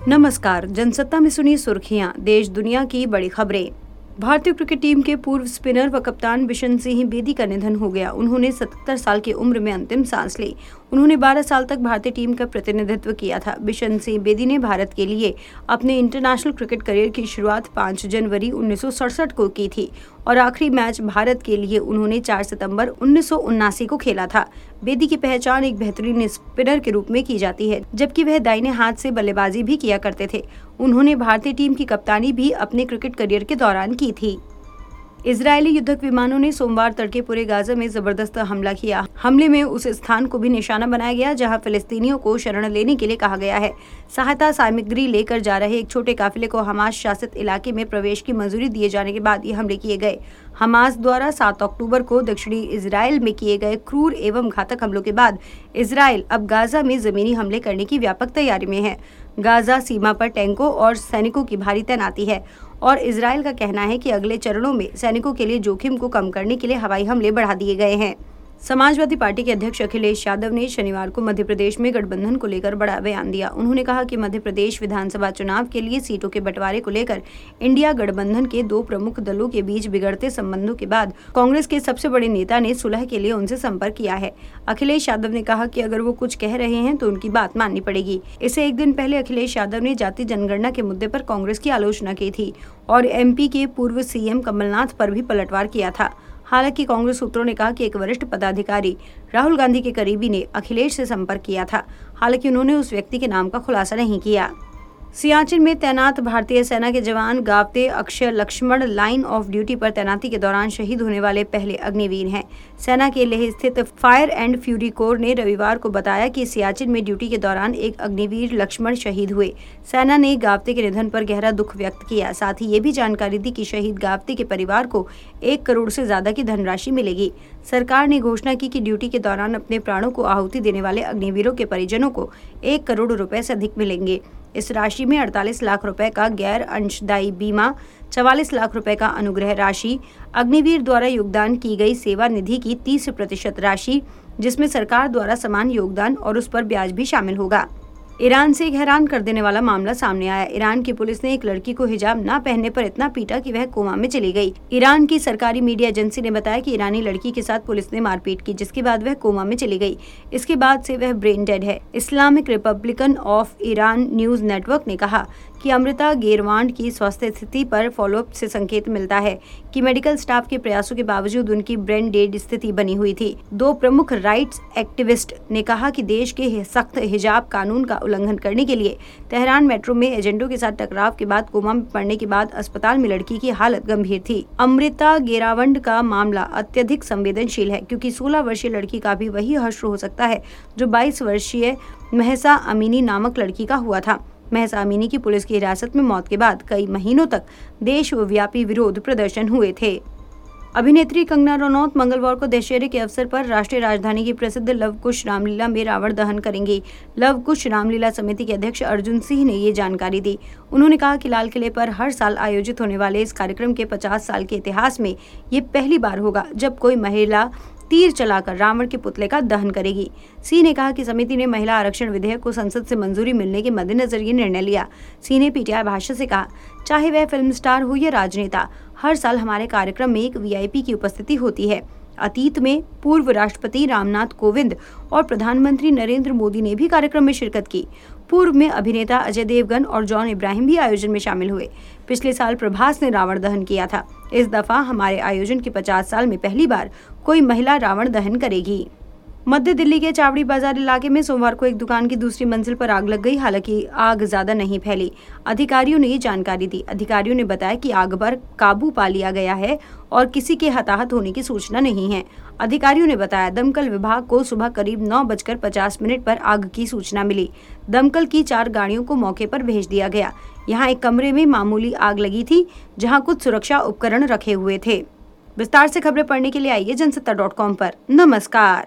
नमस्कार, जनसत्ता में सुनिए सुर्खियां, देश दुनिया की बड़ी खबरें। भारतीय क्रिकेट टीम के पूर्व स्पिनर व कप्तान बिशन सिंह बेदी का निधन हो गया। उन्होंने 77 साल की उम्र में अंतिम सांस ली। उन्होंने 12 साल तक भारतीय टीम का प्रतिनिधित्व किया था। बिशन सिंह बेदी ने भारत के लिए अपने इंटरनेशनल क्रिकेट करियर की शुरुआत 5 जनवरी 1967 को की थी और आखिरी मैच भारत के लिए उन्होंने 4 सितंबर 1979 को खेला था। बेदी की पहचान एक बेहतरीन स्पिनर के रूप में की जाती है, जबकि वह दाहिने हाथ से बल्लेबाजी भी किया करते थे। उन्होंने भारतीय टीम की कप्तानी भी अपने क्रिकेट करियर के दौरान की थी। इजरायली युद्धक विमानों ने सोमवार तड़के पूरे गाजा में जबरदस्त हमला किया। हमले में उस स्थान को भी निशाना बनाया गया जहां फिलिस्तीनियों को शरण लेने के लिए कहा गया है। सहायता सामग्री लेकर जा रहे एक छोटे काफिले को हमास शासित इलाके में प्रवेश की मंजूरी दिए जाने के बाद ये हमले किए गए। हमास द्वारा 7 अक्टूबर को दक्षिणी इजरायल में किए गए क्रूर एवं घातक हमलों के बाद इजरायल अब गाजा में जमीनी हमले करने की व्यापक तैयारी में है। गाजा सीमा पर टैंकों और सैनिकों की भारी तैनाती है और इजरायल का कहना है कि अगले चरणों में सैनिकों के लिए जोखिम को कम करने के लिए हवाई हमले बढ़ा दिए गए हैं। समाजवादी पार्टी के अध्यक्ष अखिलेश यादव ने शनिवार को मध्य प्रदेश में गठबंधन को लेकर बड़ा बयान दिया। उन्होंने कहा कि मध्य प्रदेश विधानसभा चुनाव के लिए सीटों के बंटवारे को लेकर इंडिया गठबंधन के 2 प्रमुख दलों के बीच बिगड़ते संबंधों के बाद कांग्रेस के सबसे बड़े नेता ने सुलह के लिए उनसे संपर्क किया है। अखिलेश यादव ने कहा कि अगर वो कुछ कह रहे हैं तो उनकी बात माननी पड़ेगी। इससे एक दिन पहले अखिलेश यादव ने जाति जनगणना के मुद्दे पर कांग्रेस की आलोचना की थी और एमपी के पूर्व सीएम कमलनाथ पर भी पलटवार किया था। हालांकि कांग्रेस सूत्रों ने कहा कि एक वरिष्ठ पदाधिकारी राहुल गांधी के करीबी ने अखिलेश से संपर्क किया था। हालांकि उन्होंने उस व्यक्ति के नाम का खुलासा नहीं किया। सियाचिन में तैनात भारतीय सेना के जवान Gawate Akshay Laxman line of duty पर तैनाती के दौरान शहीद होने वाले पहले अग्निवीर हैं। सेना के लेह स्थित फायर एंड फ्यूरी कोर ने रविवार को बताया कि सियाचिन में ड्यूटी के दौरान एक अग्निवीर लक्ष्मण शहीद हुए। सेना ने गावते के निधन पर गहरा दुख व्यक्त किया। साथ ही ये भी जानकारी दी कि शहीद गावते के परिवार को 1 करोड़ से ज्यादा की धनराशि मिलेगी। सरकार ने घोषणा की कि ड्यूटी के दौरान अपने प्राणों को आहुति देने वाले अग्निवीरों के परिजनों को 1 करोड़ रुपए से अधिक मिलेंगे। इस राशि में 48 लाख रुपए का गैर अंशदायी बीमा, 44 लाख रुपए का अनुग्रह राशि, अग्निवीर द्वारा योगदान की गई सेवा निधि की 30% राशि, जिसमें सरकार द्वारा समान योगदान और उस पर ब्याज भी शामिल होगा। ईरान से एक हैरान कर देने वाला मामला सामने आया। ईरान की पुलिस ने एक लड़की को हिजाब न पहनने पर इतना पीटा कि वह कोमा में चली गई। ईरान की सरकारी मीडिया एजेंसी ने बताया कि ईरानी लड़की के साथ पुलिस ने मारपीट की, जिसके बाद वह कोमा में चली गई। इसके बाद से वह ब्रेन डेड है। Islamic republican of Iran news network ने कहा कि अमृता गेरवांड की स्वास्थ्य स्थिति पर फॉलोअप से संकेत मिलता है कि मेडिकल स्टाफ के प्रयासों के बावजूद उनकी ब्रेन डेड स्थिति बनी हुई थी। 2 प्रमुख राइट्स एक्टिविस्ट ने कहा कि देश के सख्त हिजाब कानून का उल्लंघन करने के लिए तेहरान मेट्रो में एजेंटों के साथ टकराव के बाद कोमा में पड़ने के बाद अस्पताल में लड़की की हालत गंभीर थी। अमृता गेरावंड का मामला अत्यधिक संवेदनशील है क्योंकि 16 वर्षीय लड़की का भी वही हश्र हो सकता है जो 22 वर्षीय महसा अमीनी नामक लड़की का हुआ था। महसा अमीनी की पुलिस की हिरासत में मौत के बाद कई महीनों तक देशव्यापी विरोध प्रदर्शन हुए थे। अभिनेत्री कंगना रनौत मंगलवार को दशहरे के अवसर पर राष्ट्रीय राजधानी की प्रसिद्ध लव कुश रामलीला में रावण दहन करेंगी। लव कुश रामलीला समिति के अध्यक्ष अर्जुन सिंह ने ये जानकारी दी। उन्होंने कहा कि लाल किले पर हर साल आयोजित होने वाले इस कार्यक्रम के 50 साल के इतिहास में ये पहली बार होगा जब कोई महिला तीर चलाकर रावण के पुतले का दहन करेगी। सिंह ने कहा कि समिति ने महिला आरक्षण विधेयक को संसद से मंजूरी मिलने के मद्देनजर ये निर्णय लिया। सिंह ने पीटीआई भाषा से कहा, चाहे वह फिल्म स्टार हो या राजनेता, हर साल हमारे कार्यक्रम में एक वीआईपी की उपस्थिति होती है। अतीत में पूर्व राष्ट्रपति रामनाथ कोविंद और प्रधानमंत्री नरेंद्र मोदी ने भी कार्यक्रम में शिरकत की। पूर्व में अभिनेता अजय देवगन और जॉन इब्राहिम भी आयोजन में शामिल हुए। पिछले साल प्रभास ने रावण दहन किया था। इस दफा हमारे आयोजन के 50 साल में पहली बार कोई महिला रावण दहन करेगी। मध्य दिल्ली के चावड़ी बाजार इलाके में सोमवार को एक दुकान की दूसरी मंजिल पर आग लग गई। हालांकि आग ज्यादा नहीं फैली। अधिकारियों ने ये जानकारी दी। अधिकारियों ने बताया कि आग पर काबू पा लिया गया है और किसी के हताहत होने की सूचना नहीं है। अधिकारियों ने बताया दमकल विभाग को सुबह करीब 9:50 पर आग की सूचना मिली। दमकल की 4 गाड़ियों को मौके पर भेज दिया गया। यहाँ एक कमरे में मामूली आग लगी थी जहाँ कुछ सुरक्षा उपकरण रखे हुए थे। विस्तार से खबरें पढ़ने के लिए आइए जनसत्ता.com पर। नमस्कार।